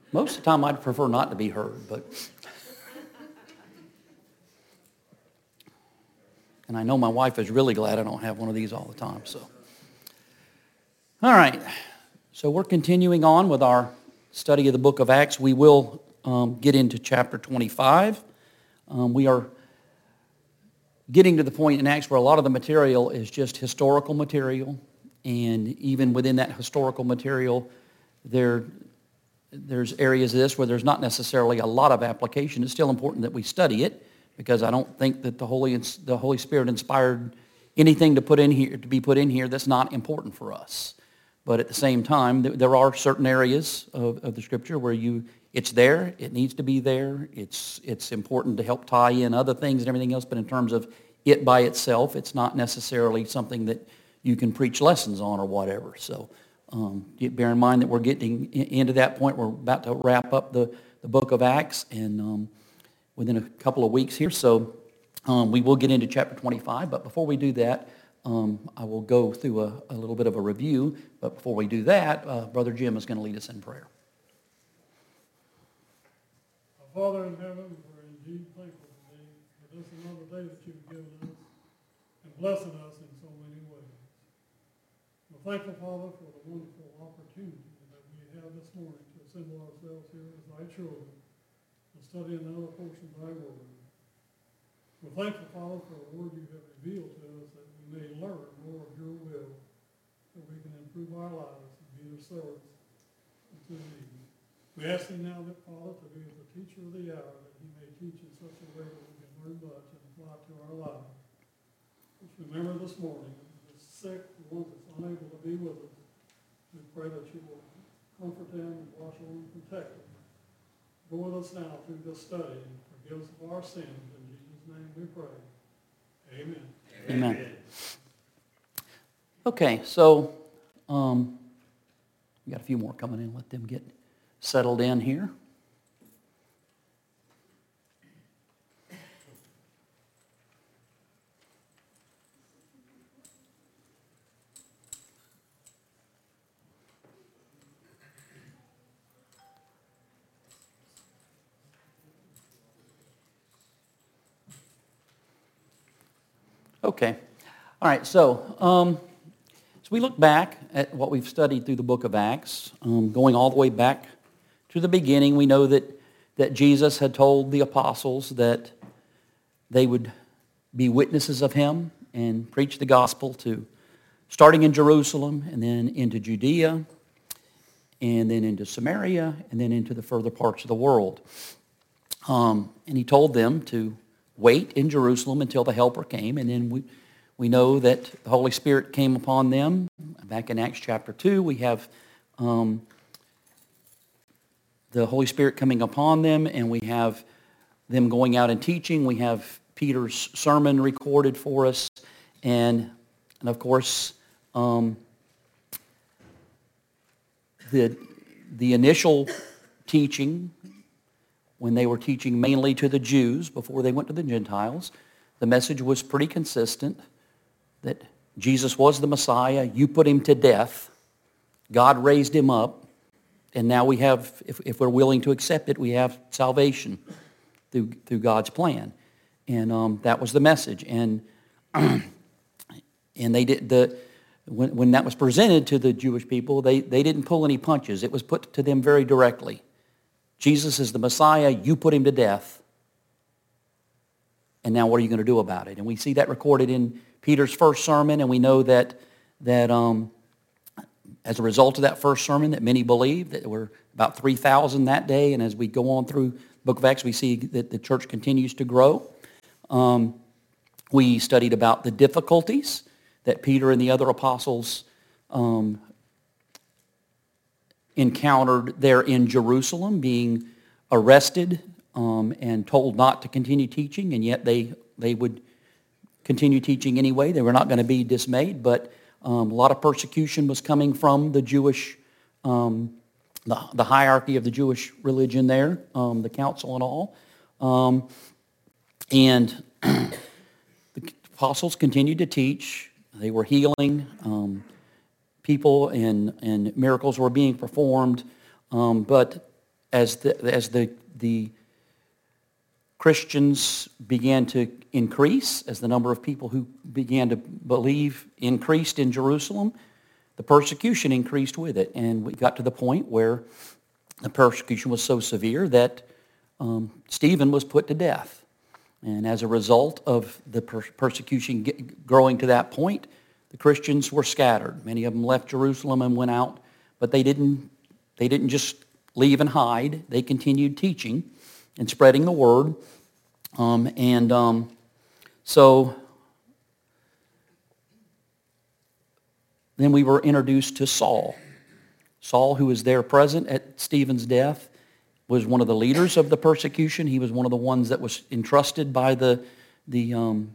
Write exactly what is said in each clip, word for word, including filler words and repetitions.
Most of the time I'd prefer not to be heard, but... And I know my wife is really glad I don't have one of these all the time, so... All right, so we're continuing on with our study of the book of Acts. We will um, get into chapter twenty-five. Um, we are getting to the point in Acts where a lot of the material is just historical material, and even within that historical material, there, there's areas of this where there's not necessarily a lot of application. It's still important that we study it, because I don't think that the Holy the Holy Spirit inspired anything to put in here to be put in here that's not important for us. But at the same time, there are certain areas of, of the Scripture where you it's there, it needs to be there, it's it's important to help tie in other things and everything else, but in terms of it by itself, it's not necessarily something that you can preach lessons on or whatever. So um, bear in mind that we're getting into that point. We're about to wrap up the, the book of Acts and um, within a couple of weeks here. So um, we will get into chapter twenty-five, but before we do that, Um, I will go through a, a little bit of a review, but before we do that, uh, Brother Jim is going to lead us in prayer. Our Father in heaven, we're indeed thankful today for this another day that you've given us and blessing us in so many ways. We're thankful, Father, for the wonderful opportunity that we have this morning to assemble ourselves here as thy children and study another portion of thy word. We're thankful, Father, for the word you have revealed to us that we may learn more of your will, that we can improve our lives and be of service unto thee. We ask thee now, that Father, to be the teacher of the hour, that he may teach in such a way that we can learn much and apply it to our lives. Let's remember this morning, the sick, the one that's unable to be with us, we pray that you will comfort them and watch over and protect them. Go with us now through this study and forgive us of our sins. In Jesus' name we pray. Amen. Amen. Okay, so um, we got a few more coming in. Let them get settled in here. Okay. All right, so um, as we look back at what we've studied through the book of Acts, um, going all the way back to the beginning, we know that, that Jesus had told the apostles that they would be witnesses of him and preach the gospel to, starting in Jerusalem and then into Judea and then into Samaria and then into the further parts of the world. Um, and he told them to wait in Jerusalem until the Helper came, and then we we know that the Holy Spirit came upon them. Back in Acts chapter two, we have um, the Holy Spirit coming upon them, and we have them going out and teaching. We have Peter's sermon recorded for us, and, and of course, um, the the initial teaching, when they were teaching mainly to the Jews before they went to the Gentiles, the message was pretty consistent that Jesus was the Messiah. You put him to death. God raised him up. And now we have, if, if we're willing to accept it, we have salvation through, through God's plan. And um, that was the message. And and they did the when, when that was presented to the Jewish people, they, they didn't pull any punches. It was put to them very directly. Jesus is the Messiah, you put him to death. And now what are you going to do about it? And we see that recorded in Peter's first sermon, and we know that that um, as a result of that first sermon that many believed, that there were about three thousand that day, and as we go on through the book of Acts, we see that the church continues to grow. Um, we studied about the difficulties that Peter and the other apostles um, encountered there in Jerusalem, being arrested um, and told not to continue teaching, and yet they they would continue teaching anyway. They were not going to be dismayed, but um, a lot of persecution was coming from the Jewish, um, the, the hierarchy of the Jewish religion there, um, the council and all. Um, and the apostles continued to teach. They were healing um, people, and, and miracles were being performed. Um, but as the, as the, the Christians began to increase, as the number of people who began to believe increased in Jerusalem, the persecution increased with it. And we got to the point where the persecution was so severe that um, Stephen was put to death. And as a result of the per- persecution get, growing to that point, the Christians were scattered. Many of them left Jerusalem and went out, but they didn't, they didn't just leave and hide. They continued teaching and spreading the word. Um, and um, so then we were introduced to Saul. Saul, who was there present at Stephen's death, was one of the leaders of the persecution. He was one of the ones that was entrusted by the, the, um,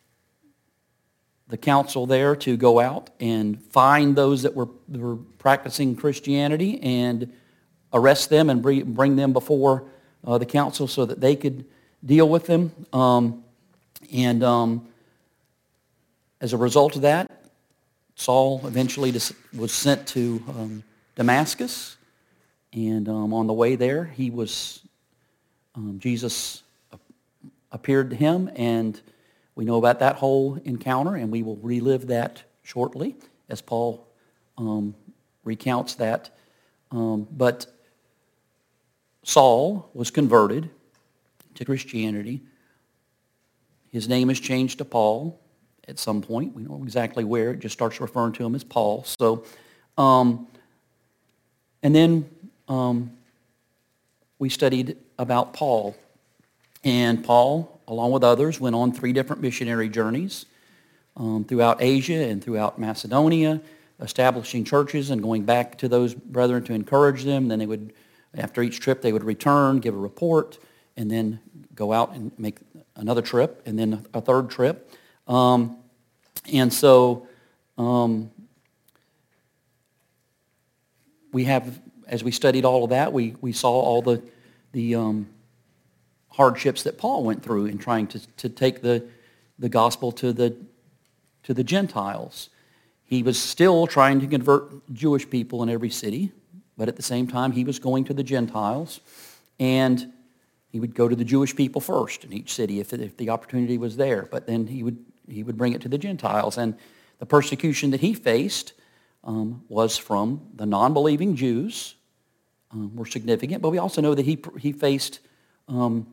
the council there to go out and find those that were, were practicing Christianity and arrest them and bring, bring them before uh, the council so that they could deal with them. Um, and um, as a result of that, Saul eventually was sent to um, Damascus, and um, on the way there, he was, um, Jesus appeared to him, and we know about that whole encounter, and we will relive that shortly as Paul um, recounts that. Um, but Saul was converted to Christianity. His name is changed to Paul at some point. We know exactly where. It just starts referring to him as Paul. So, um, and then um, we studied about Paul. And Paul, along with others, went on three different missionary journeys um, throughout Asia and throughout Macedonia, establishing churches and going back to those brethren to encourage them. Then they would, after each trip, they would return, give a report, and then go out and make another trip, and then a third trip. Um, and so um, we have, as we studied all of that, we, we saw all the, the um, hardships that Paul went through in trying to, to take the, the gospel to the, to the Gentiles. He was still trying to convert Jewish people in every city, but at the same time he was going to the Gentiles, and he would go to the Jewish people first in each city if, if the opportunity was there, but then he would he would bring it to the Gentiles. And the persecution that he faced um, was from the non-believing Jews, um, were significant, but we also know that he he faced um,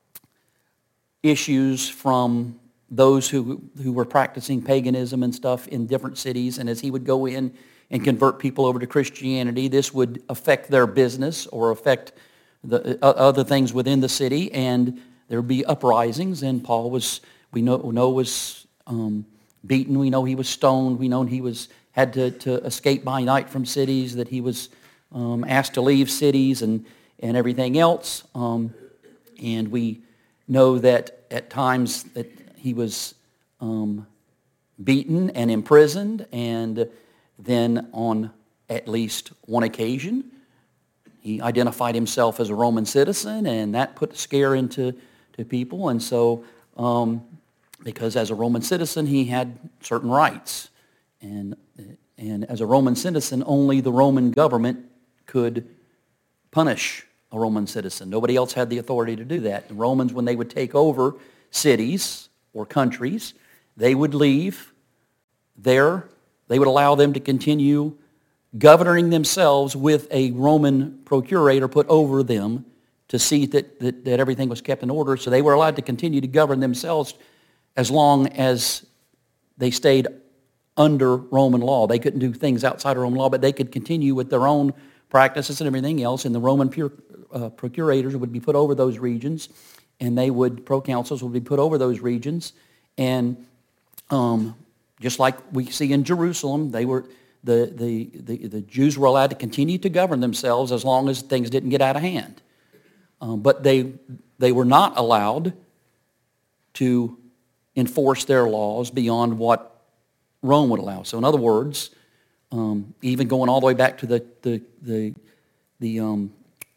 issues from those who who were practicing paganism and stuff in different cities, and as he would go in and convert people over to Christianity, this would affect their business or affect the uh, other things within the city, and there would be uprisings. And Paul was, we know, know was um, beaten. We know he was stoned. We know he was had to, to escape by night from cities. That he was um, asked to leave cities and and everything else. Um, and we know that at times that he was um, beaten and imprisoned, and then on at least one occasion, he identified himself as a Roman citizen, and that put a scare into to people. And so, um, because as a Roman citizen, he had certain rights. And, and as a Roman citizen, only the Roman government could punish a Roman citizen. Nobody else had the authority to do that. The Romans, when they would take over cities or countries, they would leave there. They would allow them to continue governing themselves with a Roman procurator put over them to see that, that, that everything was kept in order. So they were allowed to continue to govern themselves as long as they stayed under Roman law. They couldn't do things outside of Roman law, but they could continue with their own practices and everything else, and the Roman pure, uh, procurators would be put over those regions, and they would, proconsuls would be put over those regions, and um, just like we see in Jerusalem, they were the, the, the, the Jews were allowed to continue to govern themselves as long as things didn't get out of hand. Um, but they, they were not allowed to enforce their laws beyond what Rome would allow. So in other words, um, even going all the way back to the, the, the, the um,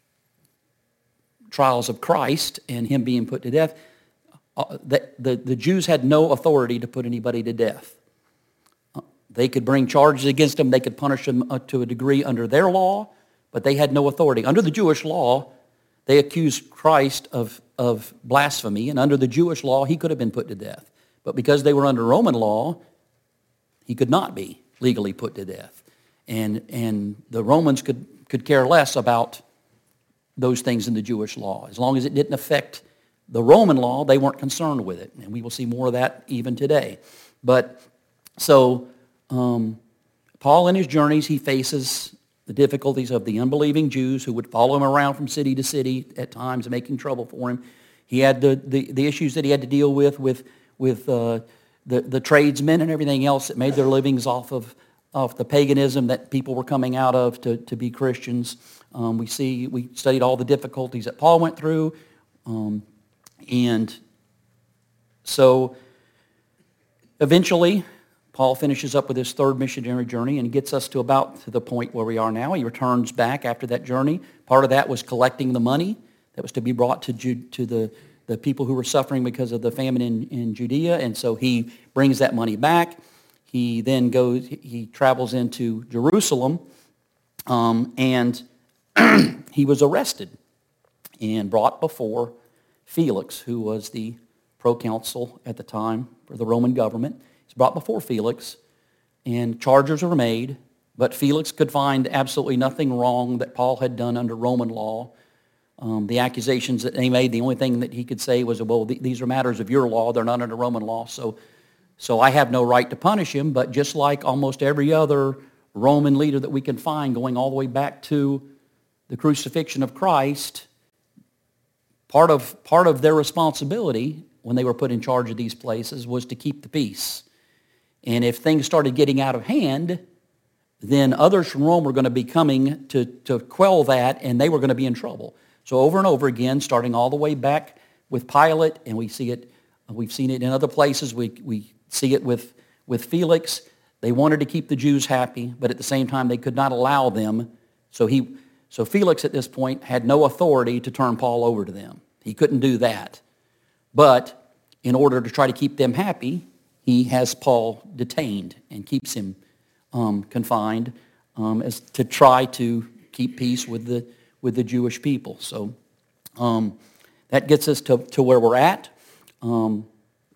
trials of Christ and him being put to death, uh, the, the, the Jews had no authority to put anybody to death. Uh, they could bring charges against them. They could punish them uh, to a degree under their law, but they had no authority. Under the Jewish law, they accused Christ of, of blasphemy, and under the Jewish law, he could have been put to death. But because they were under Roman law, he could not be legally put to death. And, and the Romans could, could care less about those things in the Jewish law. As long as it didn't affect the Roman law, they weren't concerned with it. And we will see more of that even today. But so um, Paul in his journeys, he faces the difficulties of the unbelieving Jews who would follow him around from city to city at times, making trouble for him. He had the, the, the issues that he had to deal with with, with uh, the, the tradesmen and everything else that made their livings off of, of the paganism that people were coming out of to, to be Christians. Um, we see, we studied all the difficulties that Paul went through. Um, and so eventually, Paul finishes up with his third missionary journey and gets us to about to the point where we are now. He returns back after that journey. Part of that was collecting the money that was to be brought to, Ju- to the, the people who were suffering because of the famine in, in Judea. And so he brings that money back. He then goes, he travels into Jerusalem, um, and he was arrested and brought before Felix, who was the proconsul at the time for the Roman government. He's brought before Felix, and charges were made, but Felix could find absolutely nothing wrong that Paul had done under Roman law. Um, the accusations that they made, the only thing that he could say was, well, th- these are matters of your law, they're not under Roman law, so, so I have no right to punish him. But just like almost every other Roman leader that we can find, going all the way back to the crucifixion of Christ, part of, part of their responsibility when they were put in charge of these places was to keep the peace. And if things started getting out of hand, then others from Rome were going to be coming to, to quell that, and they were going to be in trouble. So over and over again, starting all the way back with Pilate, and we see it, we've seen it in other places, we, we see it with, with Felix. They wanted to keep the Jews happy, but at the same time they could not allow them. So, he, so Felix at this point had no authority to turn Paul over to them. He couldn't do that. But in order to try to keep them happy, he has Paul detained and keeps him um, confined um, as to try to keep peace with the with the Jewish people. So um, that gets us to, to where we're at. Um,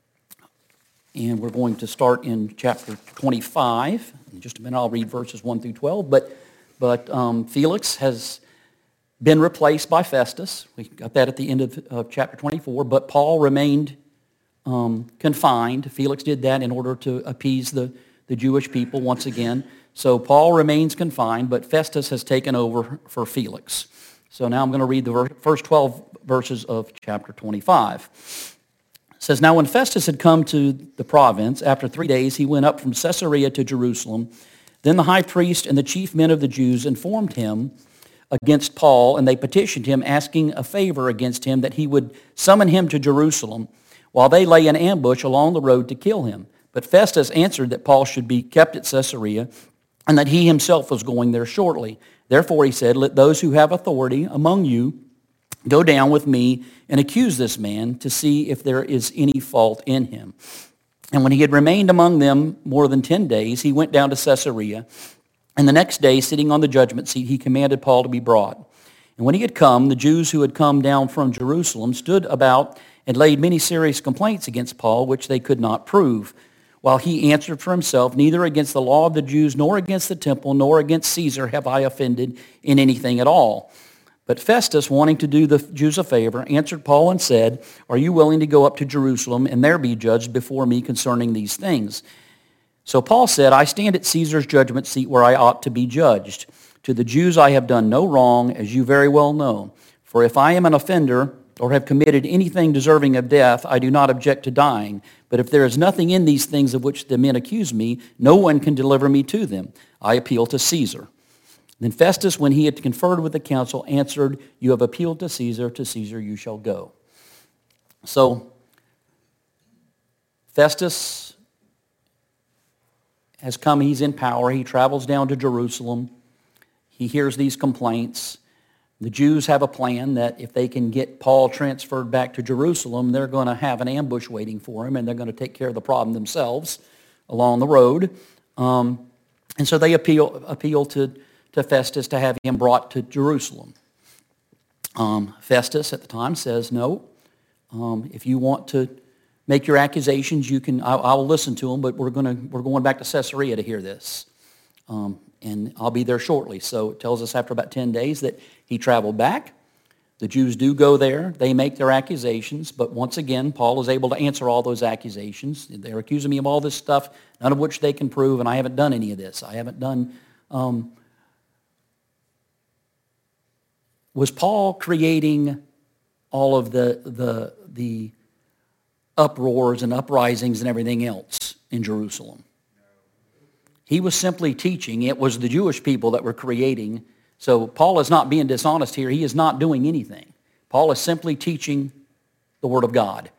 and we're going to start in chapter twenty-five. In just a minute, I'll read verses one through twelve. But, but um, Felix has been replaced by Festus. We got that at the end of, of chapter twenty-four. But Paul remained Um, confined. Felix did that in order to appease the, the Jewish people once again. So Paul remains confined, but Festus has taken over for Felix. So now I'm going to read the ver- first twelve verses of chapter twenty-five. It says, "Now when Festus had come to the province, after three days he went up from Caesarea to Jerusalem. Then the high priest and the chief men of the Jews informed him against Paul, and they petitioned him, asking a favor against him that he would summon him to Jerusalem, while they lay in ambush along the road to kill him. But Festus answered that Paul should be kept at Caesarea, and that he himself was going there shortly. Therefore he said, 'Let those who have authority among you go down with me and accuse this man to see if there is any fault in him.' And when he had remained among them more than ten days, he went down to Caesarea. And the next day, sitting on the judgment seat, he commanded Paul to be brought. And when he had come, the Jews who had come down from Jerusalem stood about and laid many serious complaints against Paul, which they could not prove. While he answered for himself, 'Neither against the law of the Jews, nor against the temple, nor against Caesar have I offended in anything at all.' But Festus, wanting to do the Jews a favor, answered Paul and said, 'Are you willing to go up to Jerusalem and there be judged before me concerning these things?' So Paul said, 'I stand at Caesar's judgment seat where I ought to be judged. To the Jews I have done no wrong, as you very well know. For if I am an offender or have committed anything deserving of death, I do not object to dying. But if there is nothing in these things of which the men accuse me, no one can deliver me to them. I appeal to Caesar.' Then Festus, when he had conferred with the council, answered, 'You have appealed to Caesar, to Caesar you shall go.'" So Festus has come, he's in power, he travels down to Jerusalem, he hears these complaints. The Jews have a plan that if they can get Paul transferred back to Jerusalem, they're going to have an ambush waiting for him, and they're going to take care of the problem themselves along the road. Um, and so they appeal appeal to, to Festus to have him brought to Jerusalem. Um, Festus at the time says, no, um, if you want to make your accusations, you can, I, I will listen to them, but we're, gonna, we're going back to Caesarea to hear this. Um, and I'll be there shortly. So it tells us after about ten days that he traveled back. The Jews do go there. They make their accusations. But once again, Paul is able to answer all those accusations. They're accusing me of all this stuff, none of which they can prove, and I haven't done any of this. I haven't done... Um, was Paul creating all of the, the, the uproars and uprisings and everything else in Jerusalem? He was simply teaching. It was the Jewish people that were creating. So Paul is not being dishonest here. He is not doing anything. Paul is simply teaching the Word of God.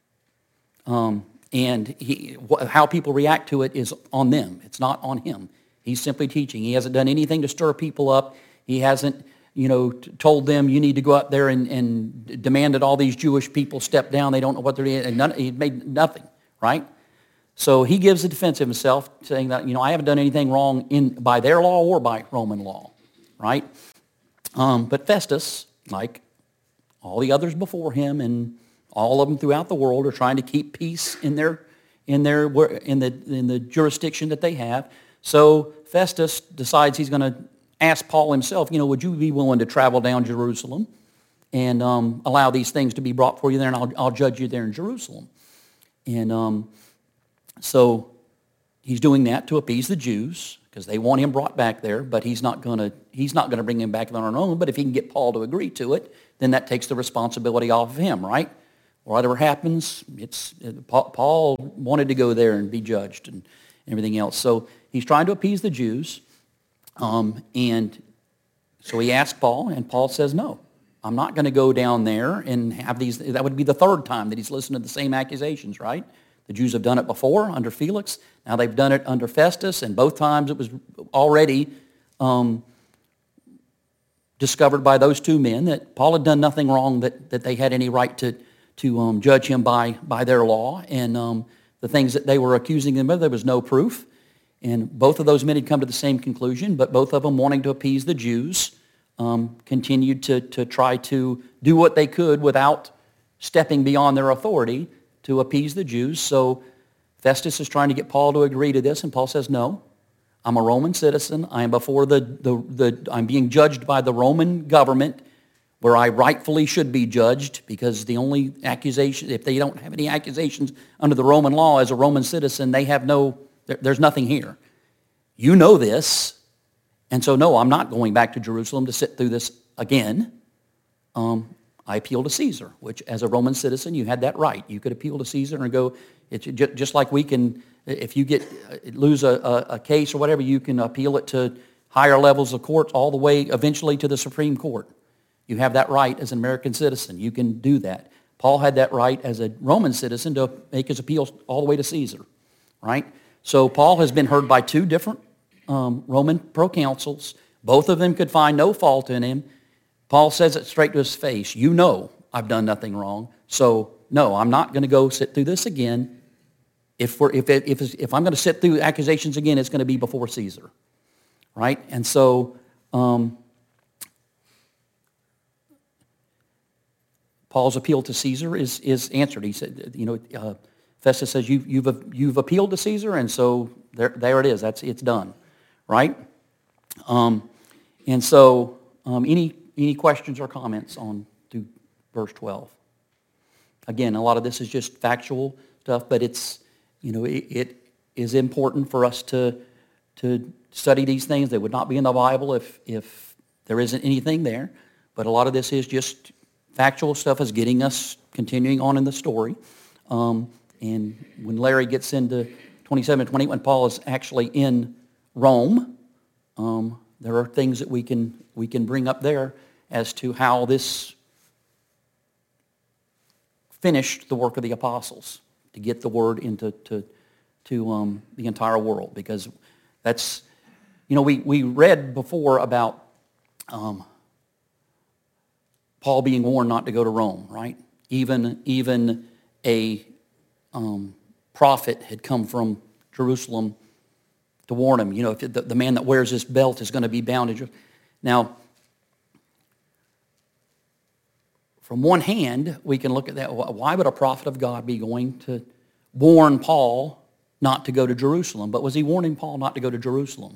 Um, and he, how people react to it is on them. It's not on him. He's simply teaching. He hasn't done anything to stir people up. He hasn't, you know, told them you need to go out there and, and demand that all these Jewish people step down. They don't know what they're doing. And none, he made nothing, right? So he gives a defense of himself, saying that, you know, I haven't done anything wrong in by their law or by Roman law, right? Um, but Festus, like all the others before him and all of them throughout the world, are trying to keep peace in their in their in the in the jurisdiction that they have. So Festus decides he's going to ask Paul himself, you know, would you be willing to travel down Jerusalem and um, allow these things to be brought for you there, and I'll, I'll judge you there in Jerusalem. And um, so he's doing that to appease the Jews because they want him brought back there, but he's not going to he's not going to bring him back on his own. But if he can get Paul to agree to it, then that takes the responsibility off of him, right? Whatever happens, it's Paul wanted to go there and be judged and everything else. So he's trying to appease the Jews, um, and so he asked Paul, and Paul says, no, I'm not going to go down there and have these. That would be the third time that he's listened to the same accusations, right? The Jews have done it before under Felix. Now they've done it under Festus, and both times it was already um, discovered by those two men that Paul had done nothing wrong, that, that they had any right to, to um, judge him by, by their law. And um, the things that they were accusing him of, there was no proof. And both of those men had come to the same conclusion, but both of them, wanting to appease the Jews, um, continued to, to try to do what they could without stepping beyond their authority to appease the Jews. So Festus is trying to get Paul to agree to this, and Paul says, no, I'm a Roman citizen. I am before the, the, the I'm being judged by the Roman government where I rightfully should be judged, because the only accusation, if they don't have any accusations under the Roman law as a Roman citizen, they have no, there, there's nothing here. You know this, and so no, I'm not going back to Jerusalem to sit through this again. Um, I appeal to Caesar, which as a Roman citizen, you had that right. You could appeal to Caesar and go, it's just like we can, if you get lose a, a, a case or whatever, you can appeal it to higher levels of court all the way eventually to the Supreme Court. You have that right as an American citizen. You can do that. Paul had that right as a Roman citizen to make his appeal all the way to Caesar, right? So Paul has been heard by two different um, Roman proconsuls. Both of them could find no fault in him. Paul says it straight to his face. You know I've done nothing wrong. So, no, I'm not going to go sit through this again. If, we're, if, it, if, if I'm going to sit through accusations again, it's going to be before Caesar. Right? And so, um, Paul's appeal to Caesar is, is answered. He said, you know, uh, Festus says, you, you've, you've appealed to Caesar, and so there, there it is. That's, it's done. Right? Um, and so, um, any... Any questions or comments on through verse twelve? Again, a lot of this is just factual stuff, but it's, you know, it, it is important for us to to study these things. They would not be in the Bible if if there isn't anything there. But a lot of this is just factual stuff, is getting us continuing on in the story. Um, and when Larry gets into twenty-seven and twenty, when Paul is actually in Rome, um, there are things that we can we can bring up there as to how this finished the work of the apostles to get the word into to, to um, the entire world. Because that's, you know, we, we read before about um, Paul being warned not to go to Rome, right? Even, even a um, prophet had come from Jerusalem to warn him, you know, if the, the man that wears this belt is going to be bound to Jerusalem. Now, from one hand, we can look at that. Why would a prophet of God be going to warn Paul not to go to Jerusalem? But was he warning Paul not to go to Jerusalem?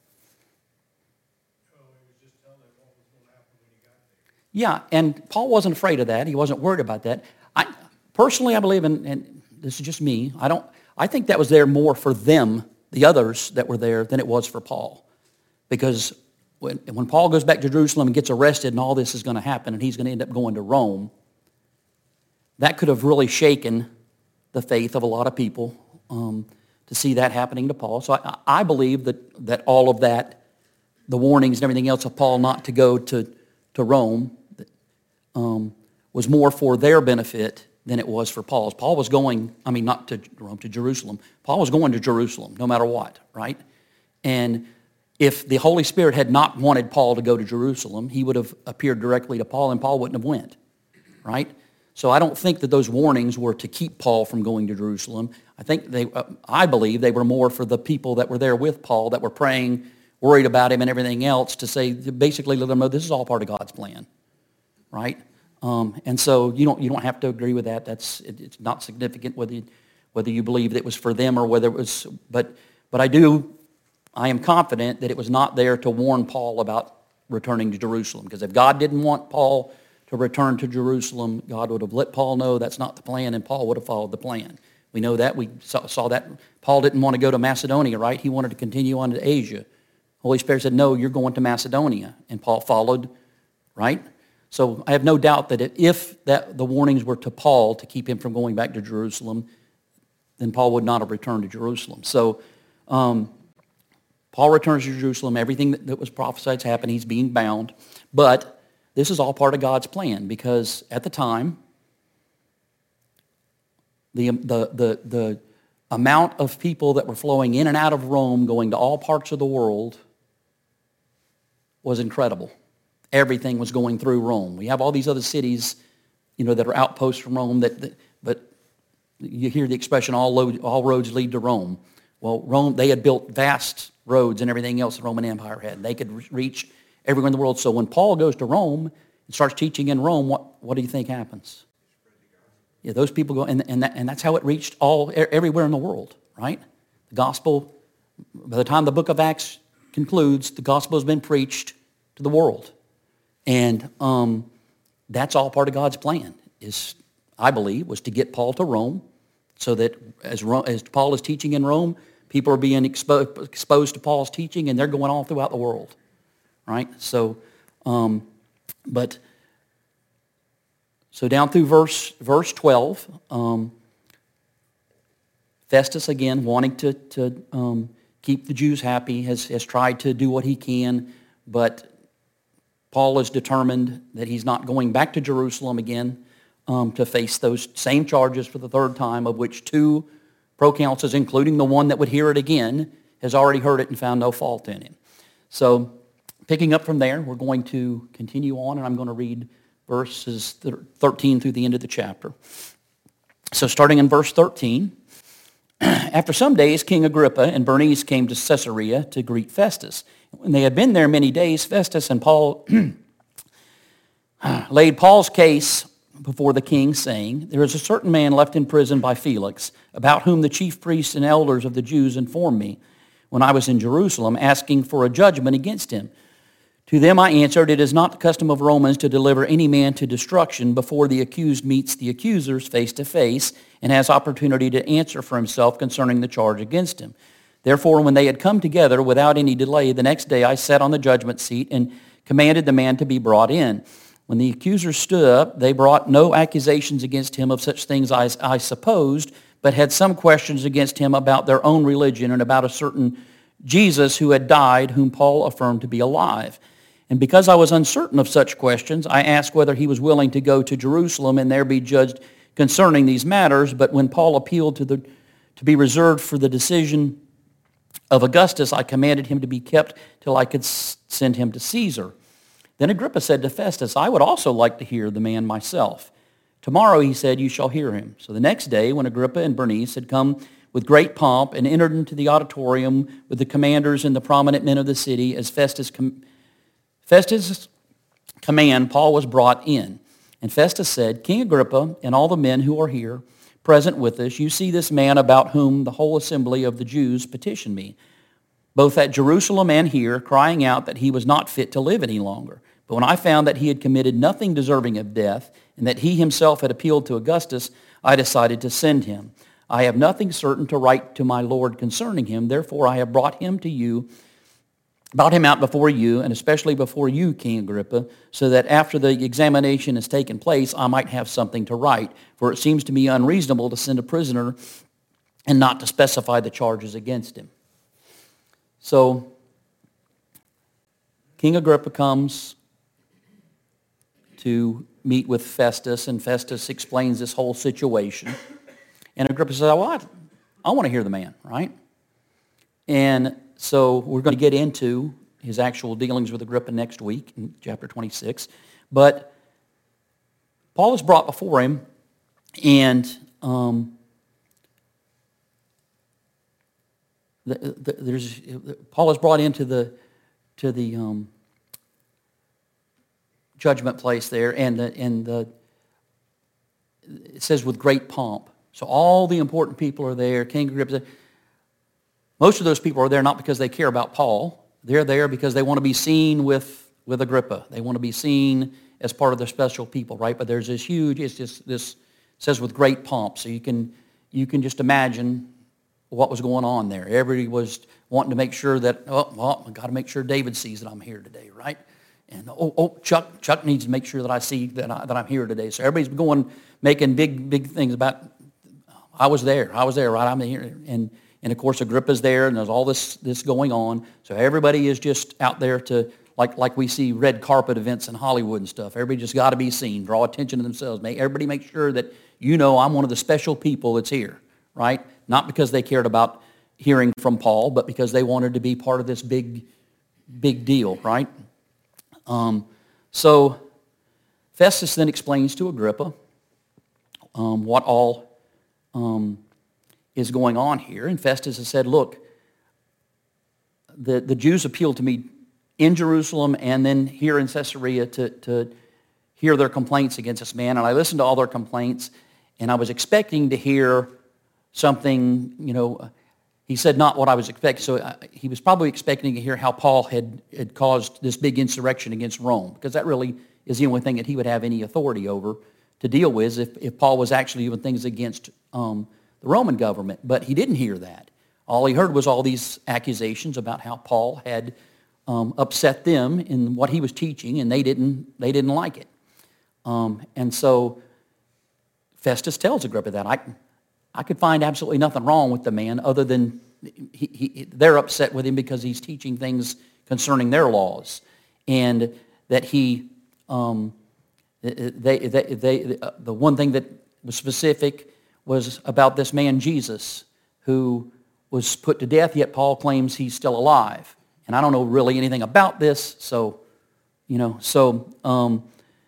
Yeah, and Paul wasn't afraid of that. He wasn't worried about that. I personally, I believe, in, and this is just me, I don't. I think that was there more for them, the others that were there, than it was for Paul. Because when, when Paul goes back to Jerusalem and gets arrested and all this is going to happen and he's going to end up going to Rome, that could have really shaken the faith of a lot of people um, to see that happening to Paul. So I, I believe that, that all of that, the warnings and everything else of Paul not to go to, to Rome, um, was more for their benefit than it was for Paul's. Paul was going, I mean, not to Rome, to Jerusalem. Paul was going to Jerusalem, no matter what, right? And if the Holy Spirit had not wanted Paul to go to Jerusalem, he would have appeared directly to Paul, and Paul wouldn't have went, right? So I don't think that those warnings were to keep Paul from going to Jerusalem. I think they, uh, I believe they were more for the people that were there with Paul, that were praying, worried about him and everything else, to say, basically let them know this is all part of God's plan, right? Um, and so you don't you don't have to agree with that. That's it, it's not significant whether you, whether you believe that it was for them or whether it was. But but I do, I am confident that it was not there to warn Paul about returning to Jerusalem. Because if God didn't want Paul to return to Jerusalem, God would have let Paul know that's not the plan, and Paul would have followed the plan. We know that. We saw, saw that. Paul didn't want to go to Macedonia, right? He wanted to continue on to Asia. Holy Spirit said, no, you're going to Macedonia. And Paul followed, right? So I have no doubt that if that the warnings were to Paul to keep him from going back to Jerusalem, then Paul would not have returned to Jerusalem. So um, Paul returns to Jerusalem. Everything that, that was prophesied has happened. He's being bound. But this is all part of God's plan, because at the time, the, the, the, the amount of people that were flowing in and out of Rome, going to all parts of the world, was incredible. Everything was going through Rome. We have all these other cities, you know, that are outposts from Rome, that, that but you hear the expression, all, lo- all roads lead to Rome. Well, Rome, they had built vast roads and everything else the Roman Empire had. They could reach everywhere in the world. So when Paul goes to Rome and starts teaching in Rome, what, what do you think happens? Yeah, those people go, and, and, that, and that's how it reached all everywhere in the world, right? The gospel, by the time the book of Acts concludes, the gospel has been preached to the world. And um, that's all part of God's plan, is, I believe, was to get Paul to Rome, so that as, Rome, as Paul is teaching in Rome, people are being expo- exposed to Paul's teaching, and they're going all throughout the world, right? So, um, but, so down through verse verse twelve, um, Festus, again, wanting to, to um, keep the Jews happy, has, has tried to do what he can, but Paul is determined that he's not going back to Jerusalem again um, to face those same charges for the third time, of which two proconsuls, including the one that would hear it again, has already heard it and found no fault in him. So picking up from there, we're going to continue on, and I'm going to read verses thirteen through the end of the chapter. So starting in verse thirteen, after some days, King Agrippa and Bernice came to Caesarea to greet Festus. When they had been there many days, Festus and Paul laid Paul's case before the king, saying, there is a certain man left in prison by Felix, about whom the chief priests and elders of the Jews informed me when I was in Jerusalem, asking for a judgment against him. To them I answered, it is not the custom of Romans to deliver any man to destruction before the accused meets the accusers face to face and has opportunity to answer for himself concerning the charge against him. Therefore, when they had come together without any delay, the next day I sat on the judgment seat and commanded the man to be brought in. When the accusers stood up, they brought no accusations against him of such things as I supposed, but had some questions against him about their own religion and about a certain Jesus who had died, whom Paul affirmed to be alive. And because I was uncertain of such questions, I asked whether he was willing to go to Jerusalem and there be judged concerning these matters. But when Paul appealed to the to be reserved for the decision of Augustus, I commanded him to be kept till I could send him to Caesar. Then Agrippa said to Festus, I would also like to hear the man myself. Tomorrow, he said, you shall hear him. So the next day, when Agrippa and Bernice had come with great pomp and entered into the auditorium with the commanders and the prominent men of the city. As Festus, com- Festus' command, Paul was brought in. And Festus said, King Agrippa and all the men who are here present with us, you see this man about whom the whole assembly of the Jews petitioned me, both at Jerusalem and here, crying out that he was not fit to live any longer. But when I found that he had committed nothing deserving of death, and that he himself had appealed to Augustus, I decided to send him. I have nothing certain to write to my Lord concerning him, therefore I have brought him to you, brought him out before you, and especially before you, King Agrippa, so that after the examination has taken place, I might have something to write. For it seems to me unreasonable to send a prisoner and not to specify the charges against him. So, King Agrippa comes to meet with Festus, and Festus explains this whole situation. And Agrippa says, well, I, I want to hear the man, right? And so we're going to get into his actual dealings with Agrippa next week in chapter twenty-six. But Paul is brought before him, and um, the, the, there's Paul is brought into the to the um, judgment place there, and the, and the it says with great pomp. So all the important people are there. King Agrippa. Most of those people are there not because they care about Paul. They're there because they want to be seen with, with Agrippa. They want to be seen as part of the special people, right? But there's this huge, it's just this, it says with great pomp. So you can, you can just imagine what was going on there. Everybody was wanting to make sure that, oh, well, I've got to make sure David sees that I'm here today, right? And, oh, oh Chuck, Chuck needs to make sure that I see that, I, that I'm here today. So everybody's going, making big, big things about, I was there, I was there, right? I'm here. And, And of course, Agrippa's there, and there's all this this going on. So everybody is just out there to, like like we see red carpet events in Hollywood and stuff. Everybody just got to be seen, draw attention to themselves. Make everybody make sure that you know I'm one of the special people that's here, right? Not because they cared about hearing from Paul, but because they wanted to be part of this big, big deal, right? Um, so Festus then explains to Agrippa um, what all Um, is going on here. And Festus has said, look, the, the Jews appealed to me in Jerusalem and then here in Caesarea to, to hear their complaints against this man. And I listened to all their complaints, and I was expecting to hear something, you know, he said not what I was expecting. So I, he was probably expecting to hear how Paul had, had caused this big insurrection against Rome, because that really is the only thing that he would have any authority over to deal with if, if Paul was actually doing things against um, the Roman government. But he didn't hear that. All he heard was all these accusations about how Paul had um, upset them in what he was teaching, and they didn't they didn't like it. Um, and so Festus tells Agrippa that I I could find absolutely nothing wrong with the man other than he, he, they're upset with him because he's teaching things concerning their laws, and that he um, they, they, they, the one thing that was specific was about this man Jesus, who was put to death, yet Paul claims he's still alive. And I don't know really anything about this, so, you know, so um,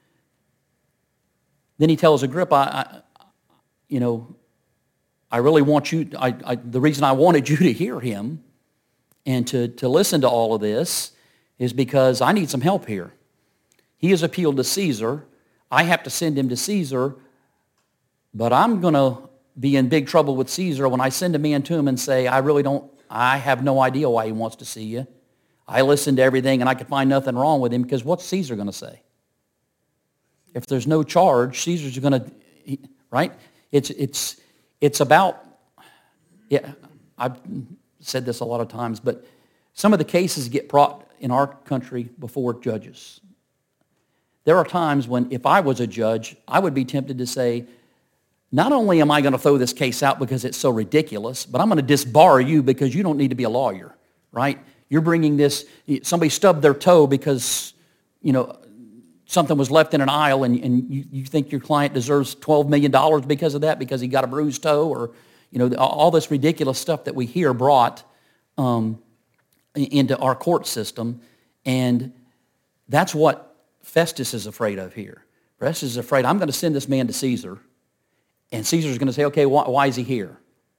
then he tells Agrippa, I, you know, I really want you, I, I, the reason I wanted you to hear him and to, to listen to all of this is because I need some help here. He has appealed to Caesar. I have to send him to Caesar, but I'm going to be in big trouble with Caesar when I send a man to him and say, I really don't, I have no idea why he wants to see you. I listened to everything and I could find nothing wrong with him, because what's Caesar going to say? If there's no charge, Caesar's going to, right? It's, it's, it's about, yeah, I've said this a lot of times, but some of the cases get brought in our country before judges. There are times when if I was a judge, I would be tempted to say, not only am I going to throw this case out because it's so ridiculous, but I'm going to disbar you because you don't need to be a lawyer, right? You're bringing this, somebody stubbed their toe because, you know, something was left in an aisle, and, and you, you think your client deserves twelve million dollars because of that, because he got a bruised toe, or, you know, all this ridiculous stuff that we hear brought um, into our court system. And that's what Festus is afraid of here. Festus is afraid, I'm going to send this man to Caesar, and Caesar's going to say, okay, why, why is he here?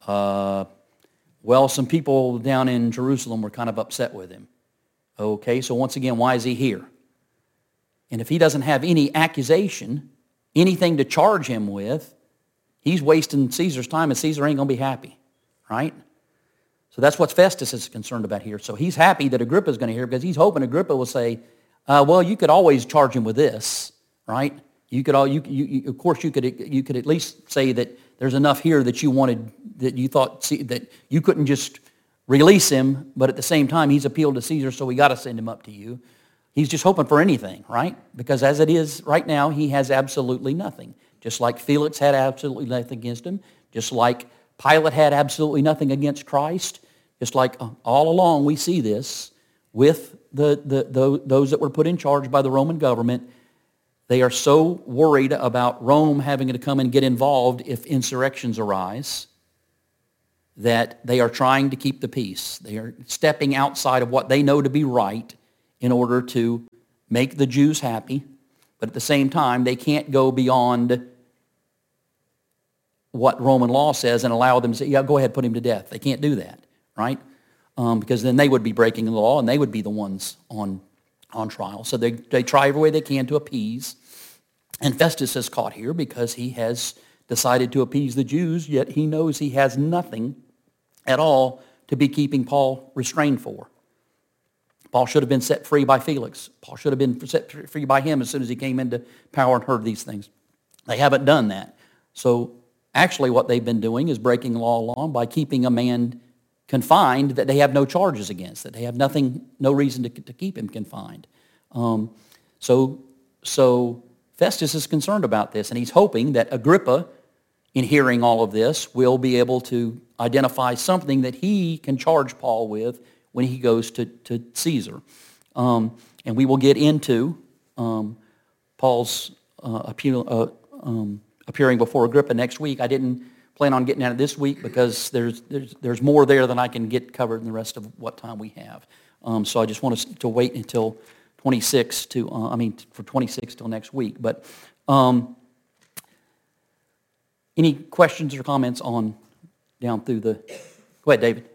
Uh, well, some people down in Jerusalem were kind of upset with him. Okay, so once again, why is he here? And if he doesn't have any accusation, anything to charge him with, he's wasting Caesar's time, and Caesar ain't going to be happy, right? So that's what Festus is concerned about here. So he's happy that Agrippa is going to hear, because he's hoping Agrippa will say, uh, well, you could always charge him with this, right? You could all, you, you, you, of course, you could you could at least say that there's enough here that you wanted, that you thought see, that you couldn't just release him, but at the same time, he's appealed to Caesar, so we got to send him up to you. He's just hoping for anything, right? Because as it is right now, he has absolutely nothing. Just like Felix had absolutely nothing against him, just like Pilate had absolutely nothing against Christ, just like all along we see this with the, the, the those that were put in charge by the Roman government. They are so worried about Rome having to come and get involved if insurrections arise that they are trying to keep the peace. They are stepping outside of what they know to be right in order to make the Jews happy, but at the same time, they can't go beyond what Roman law says and allow them to say, yeah, go ahead, put him to death. They can't do that, right? Um, because then they would be breaking the law, and they would be the ones on, on trial. So they, they try every way they can to appease. And Festus is caught here because he has decided to appease the Jews, yet he knows he has nothing at all to be keeping Paul restrained for. Paul should have been set free by Felix. Paul should have been set free by him as soon as he came into power and heard these things. They haven't done that. So actually what they've been doing is breaking the law along by keeping a man confined that they have no charges against, that they have nothing, no reason to, to keep him confined. Um, so, so Festus is concerned about this, and he's hoping that Agrippa, in hearing all of this, will be able to identify something that he can charge Paul with when he goes to, to Caesar. Um, and we will get into um, Paul's uh, appeal, uh, um, appearing before Agrippa next week. I didn't plan on getting at it this week because there's, there's, there's more there than I can get covered in the rest of what time we have. Um, so I just want us to wait until twenty-six to, uh, I mean, for twenty-six till next week. But um, any questions or comments on down through the, go ahead, David.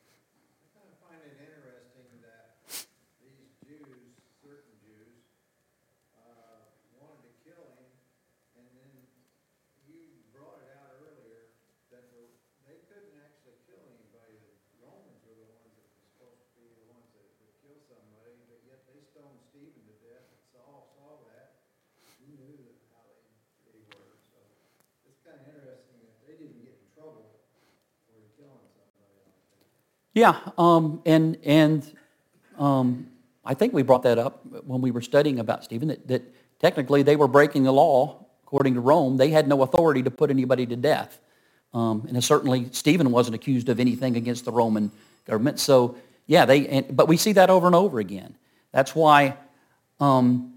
Yeah, um, and and um, I think we brought that up when we were studying about Stephen, that, that technically they were breaking the law according to Rome. They had no authority to put anybody to death. Um, and certainly Stephen wasn't accused of anything against the Roman government. So, yeah, they. And, but we see that over and over again. That's why um,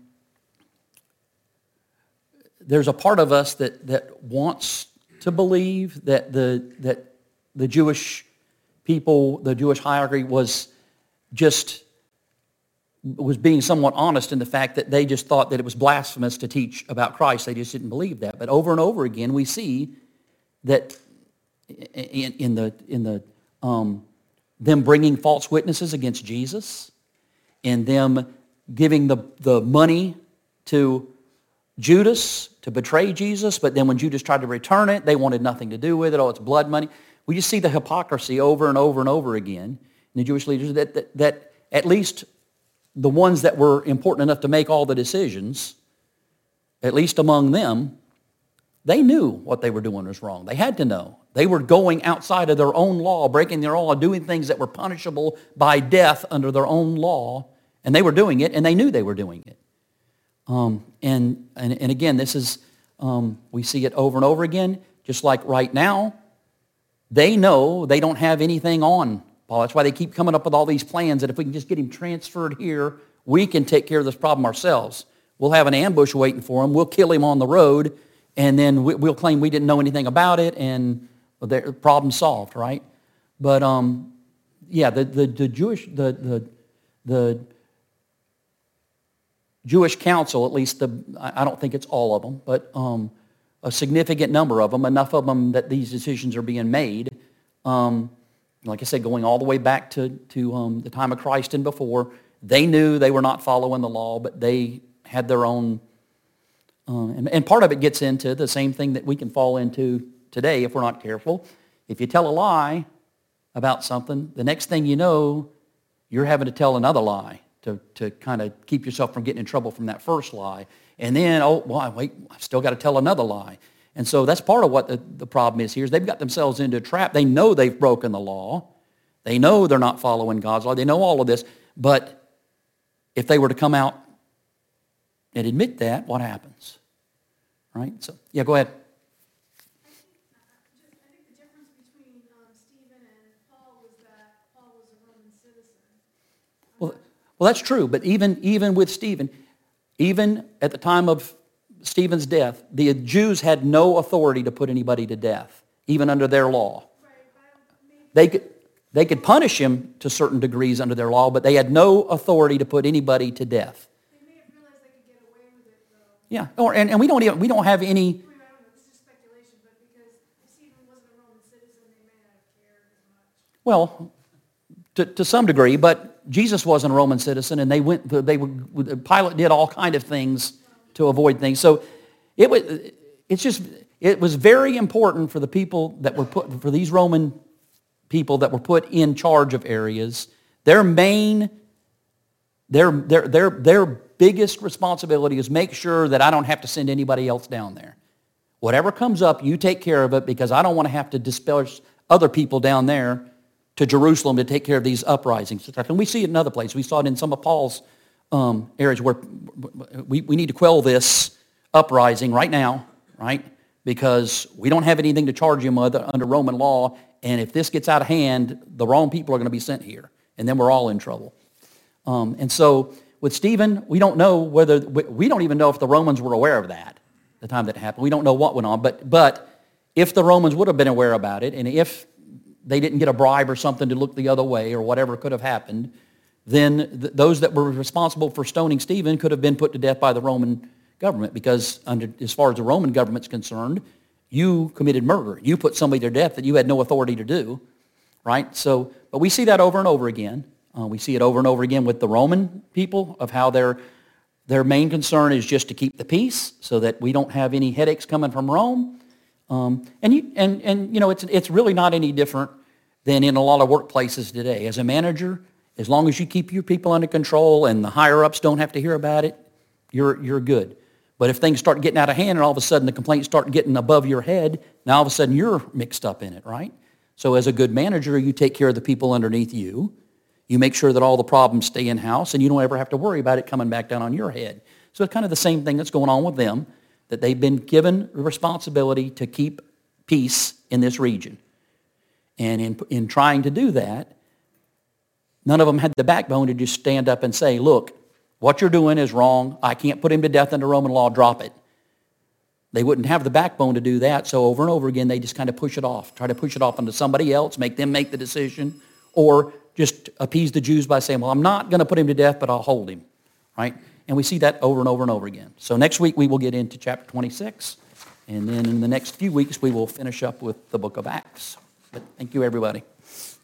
there's a part of us that, that wants to believe that the that the Jewish people, the Jewish hierarchy was just, was being somewhat honest in the fact that they just thought that it was blasphemous to teach about Christ. They just didn't believe that. But over and over again, we see that in, in the, in the um, them bringing false witnesses against Jesus, and them giving the, the money to Judas to betray Jesus, but then when Judas tried to return it, they wanted nothing to do with it. Oh, it's blood money. We just see the hypocrisy over and over and over again in the Jewish leaders, that, that, that at least the ones that were important enough to make all the decisions, at least among them, they knew what they were doing was wrong. They had to know. They were going outside of their own law, breaking their own law, doing things that were punishable by death under their own law, and they were doing it, and they knew they were doing it. Um, and, and, and again, this is, um, we see it over and over again, just like right now. They know they don't have anything on Paul. That's why they keep coming up with all these plans that if we can just get him transferred here, we can take care of this problem ourselves. We'll have an ambush waiting for him. We'll kill him on the road, and then we'll claim we didn't know anything about it, and the problem solved, right? But um, yeah, the, the, the Jewish the the the Jewish council, at least the I don't think it's all of them, but um, a significant number of them, enough of them that these decisions are being made, um, like I said, going all the way back to, to um, the time of Christ and before, they knew they were not following the law, but they had their own, uh, and, and part of it gets into the same thing that we can fall into today if we're not careful. If you tell a lie about something, the next thing you know, you're having to tell another lie to, to kind of keep yourself from getting in trouble from that first lie. And then, oh, well, wait, I've still got to tell another lie. And so that's part of what the, the problem is here, is they've got themselves into a trap. They know they've broken the law. They know they're not following God's law. They know all of this. But if they were to come out and admit that, what happens? Right? So, yeah, go ahead. I think the difference between um, Stephen and Paul was that Paul was a Roman citizen. Well, well, that's true. But even, even with Stephen, even at the time of Stephen's death, the Jews had no authority to put anybody to death, even under their law. They could, they could punish him to certain degrees under their law, but they had no authority to put anybody to death. They may have realized they could get away with it, though. Yeah, or, and, and we don't even, we don't have any. I mean, I don't know, this is speculation, but because if Stephen wasn't a Roman citizen, they may not have cared as much. Well, to, to some degree, but Jesus wasn't a Roman citizen, and they went. They were, Pilate did all kind of things to avoid things. So it was. It's just. It was very important for the people that were put for these Roman people that were put in charge of areas. Their main, their their their their biggest responsibility is make sure that I don't have to send anybody else down there. Whatever comes up, you take care of it, because I don't want to have to disperse other people down there to Jerusalem to take care of these uprisings. And we see it in other places. We saw it in some of Paul's um, areas where we, we need to quell this uprising right now, right? Because we don't have anything to charge him with under Roman law, and if this gets out of hand, the wrong people are going to be sent here, and then we're all in trouble. Um, and so with Stephen, we don't know whether, we don't even know if the Romans were aware of that, the time that it happened. We don't know what went on, but, but if the Romans would have been aware about it, and if they didn't get a bribe or something to look the other way or whatever could have happened, then th- those that were responsible for stoning Stephen could have been put to death by the Roman government, because under, as far as the Roman government's concerned, you committed murder. You put somebody to death that you had no authority to do, right? So, but we see that over and over again. Uh, we see it over and over again with the Roman people, of how their their main concern is just to keep the peace so that we don't have any headaches coming from Rome. Um, and, you, and, and, you know, it's, it's really not any different than in a lot of workplaces today. As a manager, as long as you keep your people under control and the higher-ups don't have to hear about it, you're, you're good. But if things start getting out of hand and all of a sudden the complaints start getting above your head, now all of a sudden you're mixed up in it, right? So as a good manager, you take care of the people underneath you. You make sure that all the problems stay in-house, and you don't ever have to worry about it coming back down on your head. So it's kind of the same thing that's going on with them, that they've been given the responsibility to keep peace in this region. And in, in trying to do that, none of them had the backbone to just stand up and say, look, what you're doing is wrong. I can't put him to death under Roman law. Drop it. They wouldn't have the backbone to do that, so over and over again, they just kind of push it off, try to push it off onto somebody else, make them make the decision, or just appease the Jews by saying, well, I'm not going to put him to death, but I'll hold him, right? And we see that over and over and over again. So next week, we will get into chapter twenty-six, and then in the next few weeks, we will finish up with the book of Acts. But thank you, everybody.